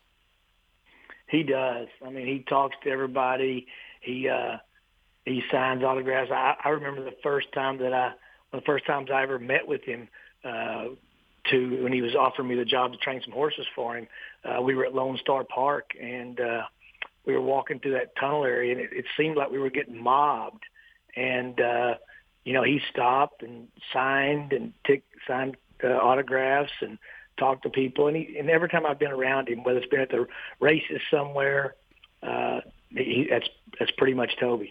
He does. I mean, he talks to everybody. He uh, he signs autographs. I, I remember the first time that I, the first times I ever met with him, uh, to when he was offering me the job to train some horses for him. Uh, we were at Lone Star Park, and uh, we were walking through that tunnel area, and it, it seemed like we were getting mobbed. And uh, you know, he stopped and signed and tick, signed uh, autographs and talked to people. And, he, and every time I've been around him, whether it's been at the races somewhere, uh, he, that's that's pretty much Toby.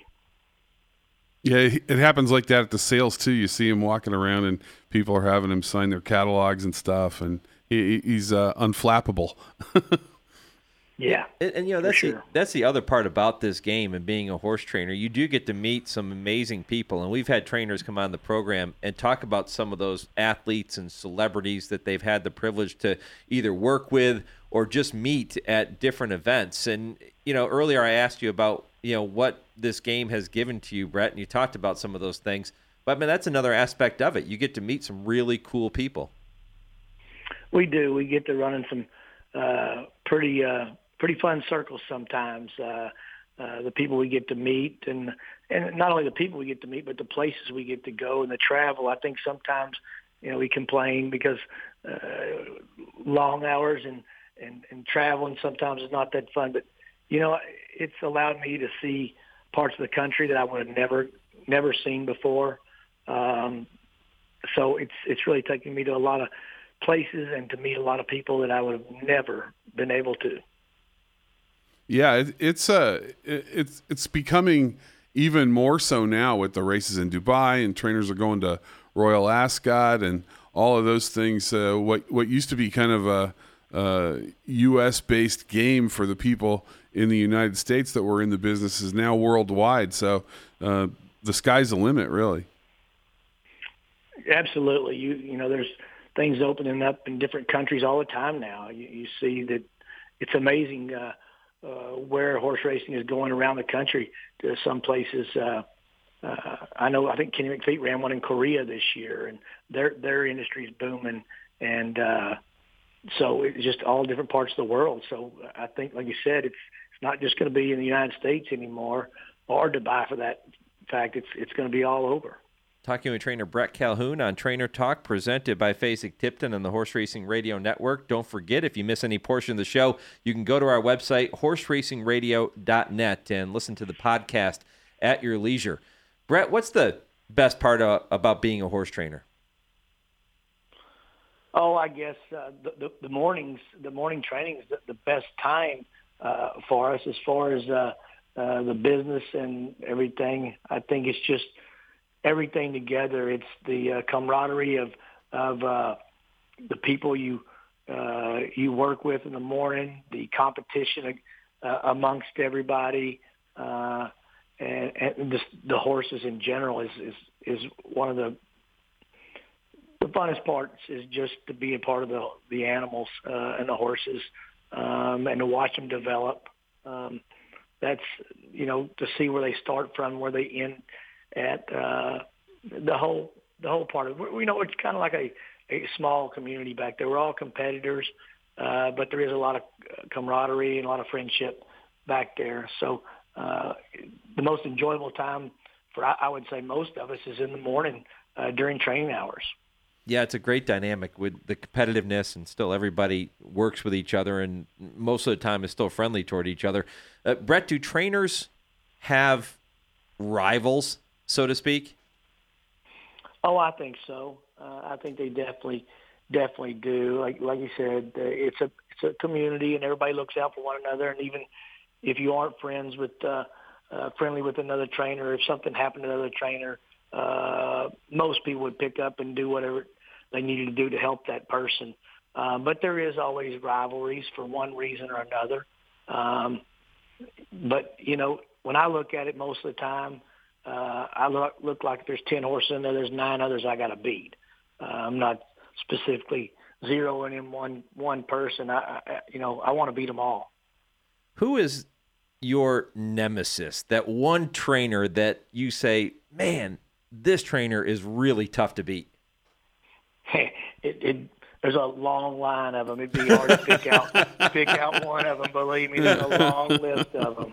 Yeah, it happens like that at the sales too. You see him walking around, and people are having him sign their catalogs and stuff, and he, he's uh, unflappable. Yeah, and, and you know that's sure. the, that's the other part about this game and being a horse trainer. You do get to meet some amazing people, and we've had trainers come on the program and talk about some of those athletes and celebrities that they've had the privilege to either work with or just meet at different events. And you know, earlier I asked you about you know what this game has given to you, Brett, and you talked about some of those things. But I mean, that's another aspect of it. You get to meet some really cool people. We do. We get to run in some uh, pretty. Uh, pretty fun circles sometimes, uh, uh, the people we get to meet, and and not only the people we get to meet, but the places we get to go and the travel. I think sometimes, you know, we complain because uh, long hours and, and, and traveling sometimes is not that fun. But, you know, it's allowed me to see parts of the country that I would have never never seen before. Um, so it's it's really taken me to a lot of places and to meet a lot of people that I would have never been able to. Yeah, it, it's uh, it, it's it's becoming even more so now with the races in Dubai, and trainers are going to Royal Ascot and all of those things. Uh, what what used to be kind of a uh, U S-based game for the people in the United States that were in the business is now worldwide. So uh, the sky's the limit, really. Absolutely. You you know, there's things opening up in different countries all the time now. You, you see that it's amazing uh, uh, where horse racing is going around the country. To some places, uh, uh, I know. I think Kenny McPhee ran one in Korea this year, and their their industry is booming. And uh, so it's just all different parts of the world. So I think, like you said, it's it's not just going to be in the United States anymore, or Dubai for that fact. It's it's going to be all over. Talking with trainer Brett Calhoun on Trainer Talk, presented by Fasig-Tipton and the Horse Racing Radio Network. Don't forget, if you miss any portion of the show, you can go to our website, horse racing radio dot net, and listen to the podcast at your leisure. Brett, what's the best part of, about being a horse trainer? Oh, I guess uh, the, the, the mornings, the morning training is the, the best time uh, for us as far as uh, uh, the business and everything. I think it's just everything together. It's the uh, camaraderie of of uh, the people you uh, you work with in the morning, the competition uh, amongst everybody, uh, and, and just the horses in general is, is is one of the the funnest parts. Is just to be a part of the the animals uh, and the horses, um, and to watch them develop. Um, that's you know to see where they start from, where they end at uh, the whole the whole part of it. You know, it's kind of like a, a small community back there. We're all competitors, uh, but there is a lot of camaraderie and a lot of friendship back there. So uh, the most enjoyable time for, I would say, most of us is in the morning uh, during training hours. Yeah, it's a great dynamic with the competitiveness, and still everybody works with each other, and most of the time is still friendly toward each other. Uh, Brett, do trainers have rivals, so to speak? Oh, I think so. Uh, I think they definitely, definitely do. Like, like you said, uh, it's a it's a community, and everybody looks out for one another. And even if you aren't friends with, uh, uh, friendly with another trainer, if something happened to another trainer, uh, most people would pick up and do whatever they needed to do to help that person. Um, but there is always rivalries for one reason or another. Um, but you know, when I look at it, most of the time, Uh, I look, look like if there's ten horses in there, there's nine others I got to beat. Uh, I'm not specifically zeroing in one one person. I, I you know, I want to beat them all. Who is your nemesis? That one trainer that you say, man, this trainer is really tough to beat. it, it, there's a long line of them. It'd be hard to pick out pick out one of them. Believe me, there's a long list of them.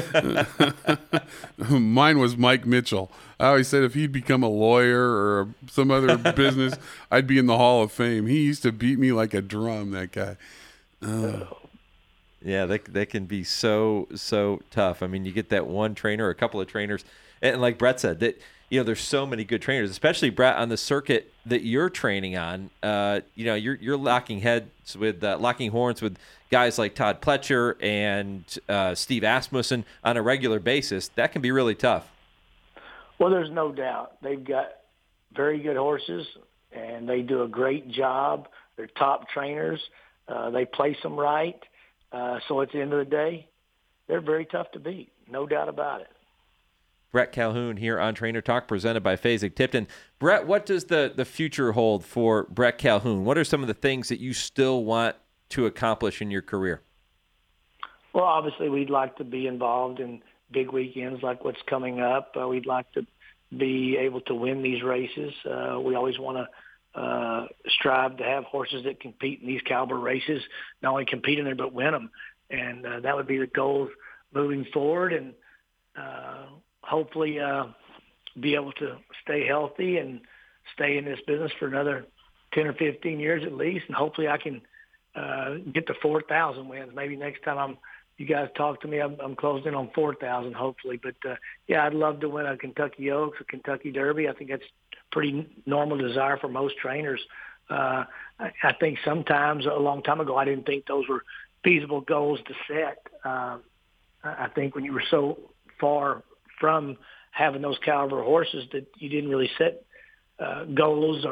Mine was Mike Mitchell. I always said if he'd become a lawyer or some other business, I'd be in the Hall of Fame. He used to beat me like a drum, that guy. Uh. Yeah, they, they can be so, so tough. I mean, you get that one trainer or a couple of trainers, and like Brett said, that you know, there's so many good trainers, especially Brett on the circuit that you're training on. Uh, you know, you're you're locking heads with uh, locking horns with guys like Todd Pletcher and uh, Steve Asmussen on a regular basis. That can be really tough. Well, there's no doubt they've got very good horses, and they do a great job. They're top trainers. Uh, they place them right. Uh, so at the end of the day, they're very tough to beat. No doubt about it. Brett Calhoun here on Trainer Talk, presented by Fasig-Tipton. Brett, what does the, the future hold for Brett Calhoun? What are some of the things that you still want to accomplish in your career? Well, obviously, we'd like to be involved in big weekends like what's coming up. Uh, we'd like to be able to win these races. Uh, we always want to uh, strive to have horses that compete in these caliber races, not only compete in them, but win them. And uh, that would be the goal moving forward. And uh, hopefully uh, be able to stay healthy and stay in this business for another ten or fifteen years at least. And hopefully I can uh, get to four thousand wins. Maybe next time I'm, you guys talk to me, I'm, I'm closed in on four thousand hopefully. But, uh, yeah, I'd love to win a Kentucky Oaks, a Kentucky Derby. I think that's pretty normal desire for most trainers. Uh, I, I think sometimes a long time ago I didn't think those were feasible goals to set. Um, I think when you were so far from having those caliber horses that you didn't really set uh, goals or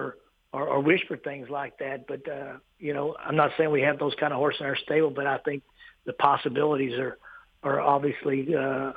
or, or wish for things like that. But, uh, you know, I'm not saying we have those kind of horses in our stable, but I think the possibilities are, are obviously uh,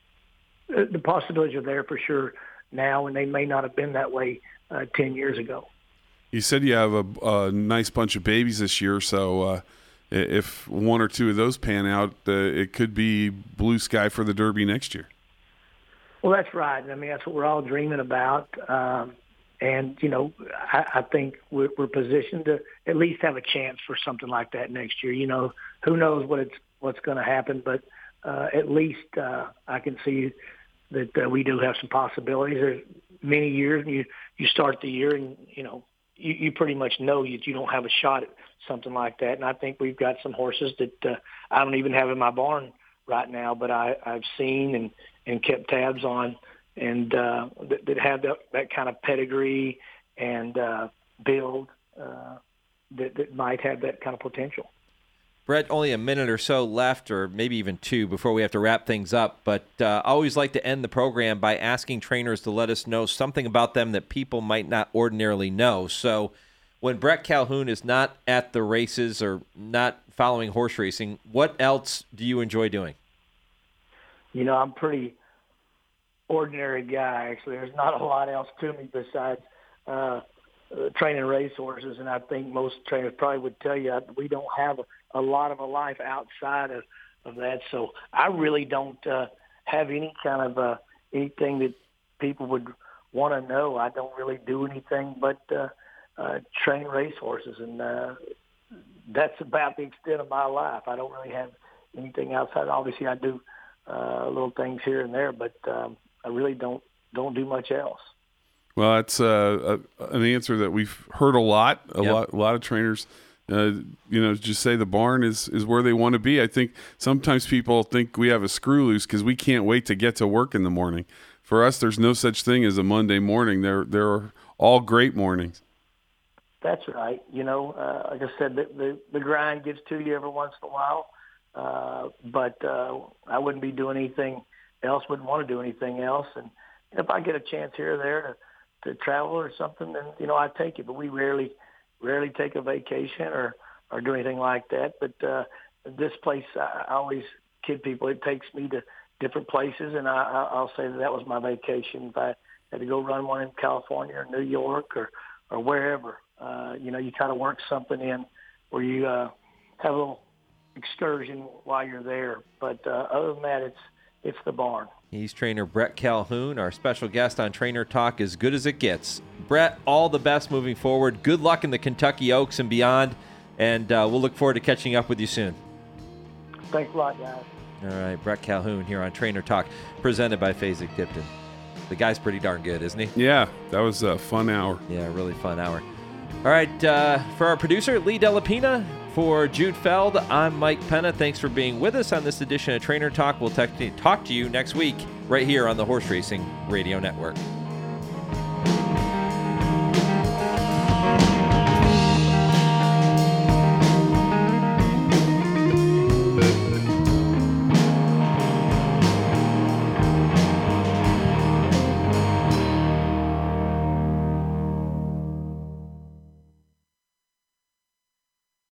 the possibilities are there for sure now, and they may not have been that way uh, ten years ago. You said you have a, a nice bunch of babies this year, so uh, if one or two of those pan out, uh, it could be blue sky for the Derby next year. Well, that's right. I mean, that's what we're all dreaming about. Um, and, you know, I, I think we're, we're positioned to at least have a chance for something like that next year. You know, who knows what it's what's going to happen, but uh, at least uh, I can see that uh, we do have some possibilities. There's many years, and you, you start the year and, you know, you, you pretty much know that you don't have a shot at something like that. And I think we've got some horses that uh, I don't even have in my barn right now, but I, I've seen and, and kept tabs on, and uh, that, that have that, that kind of pedigree and uh, build uh, that, that might have that kind of potential. Brett, only a minute or so left, or maybe even two, before we have to wrap things up. But uh, I always like to end the program by asking trainers to let us know something about them that people might not ordinarily know. So when Brett Calhoun is not at the races or not following horse racing, what else do you enjoy doing? You know, I'm a pretty ordinary guy, actually. There's not a lot else to me besides uh, uh, training racehorses, and I think most trainers probably would tell you we don't have a, a lot of a life outside of, of that. So I really don't uh, have any kind of uh, anything that people would want to know. I don't really do anything but uh, uh, train racehorses, and uh, that's about the extent of my life. I don't really have anything outside. Obviously, I do uh, little things here and there, but um, I really don't don't do much else. Well, that's uh, a, an answer that we've heard a lot. A Yep. lot, a lot of trainers, uh, you know, just say the barn is, is where they want to be. I think sometimes people think we have a screw loose because we can't wait to get to work in the morning. For us, there's no such thing as a Monday morning. There, there are all great mornings. That's right. You know, uh, like I said, the, the the grind gets to you every once in a while, uh, but uh, I wouldn't be doing anything else. Wouldn't want to do anything else. And if I get a chance here or there to to travel or something, then, you know, I take it. But we rarely, rarely take a vacation or, or do anything like that. But uh, this place, I, I always kid people, it takes me to different places, and I, I'll say that that was my vacation. If I had to go run one in California or New York or, or wherever, uh, you know, you kind of work something in where you uh, have a little excursion while you're there. But uh, other than that, it's it's the barn. He's trainer Brett Calhoun, our special guest on Trainer Talk, as good as it gets. Brett, all the best moving forward. Good luck in the Kentucky Oaks and beyond, and uh, we'll look forward to catching up with you soon. Thanks a lot, guys. All right, Brett Calhoun here on Trainer Talk, presented by Fasig-Tipton. The guy's pretty darn good, isn't he? Yeah, that was a fun hour. Yeah, really fun hour. All right, uh, for our producer, Lee Delapina, for Jude Feld, I'm Mike Penna. Thanks for being with us on this edition of Trainer Talk. We'll te- talk to you next week right here on the Horse Racing Radio Network.